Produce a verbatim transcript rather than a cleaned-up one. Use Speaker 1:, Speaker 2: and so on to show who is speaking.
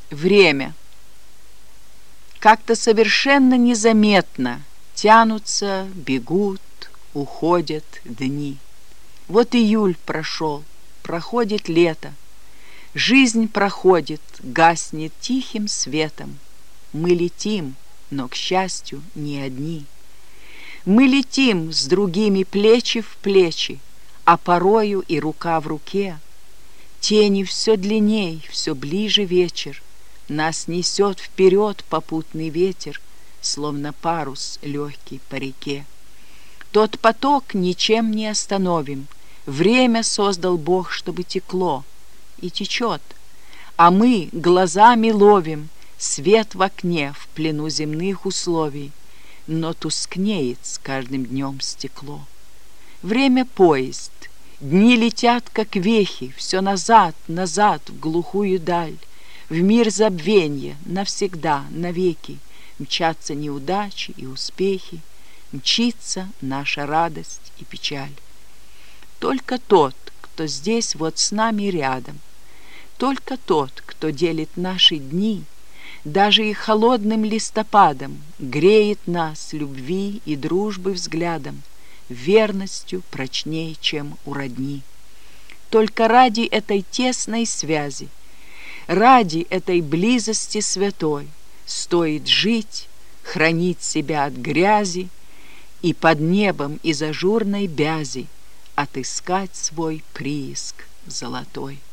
Speaker 1: Время. Как-то совершенно незаметно тянутся, бегут, уходят дни. Вот июль прошел, проходит лето. Жизнь проходит, гаснет тихим светом. Мы летим, но, к счастью, не одни. Мы летим с другими плечи в плечи, а порою и рука в руке. Тени все длинней, все ближе вечер. Нас несет вперед попутный ветер, словно парус легкий по реке. Тот поток ничем не остановим. Время создал Бог, чтобы текло, и течет. А мы глазами ловим свет в окне в плену земных условий, но тускнеет с каждым днем стекло. Время поезд, дни летят, как вехи, все назад, назад, в глухую даль, в мир забвенья, навсегда, навеки. Мчатся неудачи и успехи, мчится наша радость и печаль. Только тот, кто здесь вот с нами рядом, только тот, кто делит наши дни, даже и холодным листопадом греет нас любви и дружбы взглядом, верностью прочней, чем у родни. Только ради этой тесной связи, ради этой близости святой стоит жить, хранить себя от грязи и под небом из ажурной бязи отыскать свой прииск золотой.